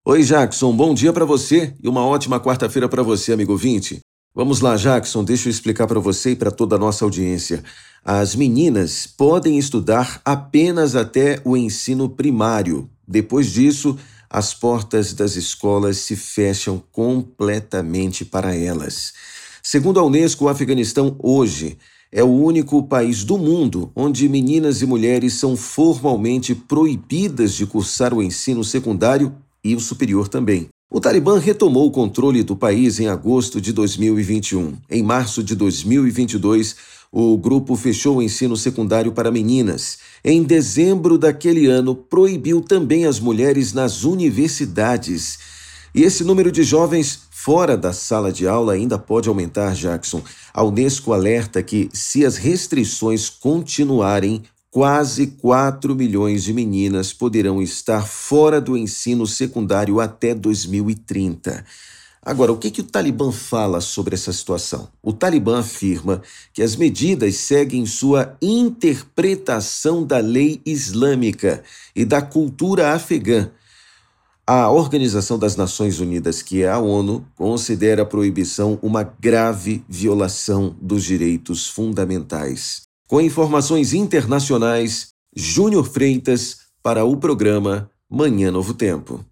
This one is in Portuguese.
Oi, Jackson, bom dia para você e uma ótima quarta-feira para você, amigo ouvinte. Vamos lá, Jackson, deixa eu explicar para você e para toda a nossa audiência. As meninas podem estudar apenas até o ensino primário. Depois disso, as portas das escolas se fecham completamente para elas. Segundo a Unesco, o Afeganistão hoje é o único país do mundo onde meninas e mulheres são formalmente proibidas de cursar o ensino secundário e o superior também. O Talibã retomou o controle do país em agosto de 2021. Em março de 2022, o grupo fechou o ensino secundário para meninas. Em dezembro daquele ano, proibiu também as mulheres nas universidades. E esse número de jovens fora da sala de aula ainda pode aumentar, Jackson. A Unesco alerta que, se as restrições continuarem, quase 4 milhões de meninas poderão estar fora do ensino secundário até 2030. Agora, o que o Talibã fala sobre essa situação? O Talibã afirma que as medidas seguem sua interpretação da lei islâmica e da cultura afegã. A Organização das Nações Unidas, que é a ONU, considera a proibição uma grave violação dos direitos fundamentais. Com informações internacionais, Júnior Freitas para o programa Manhã Novo Tempo.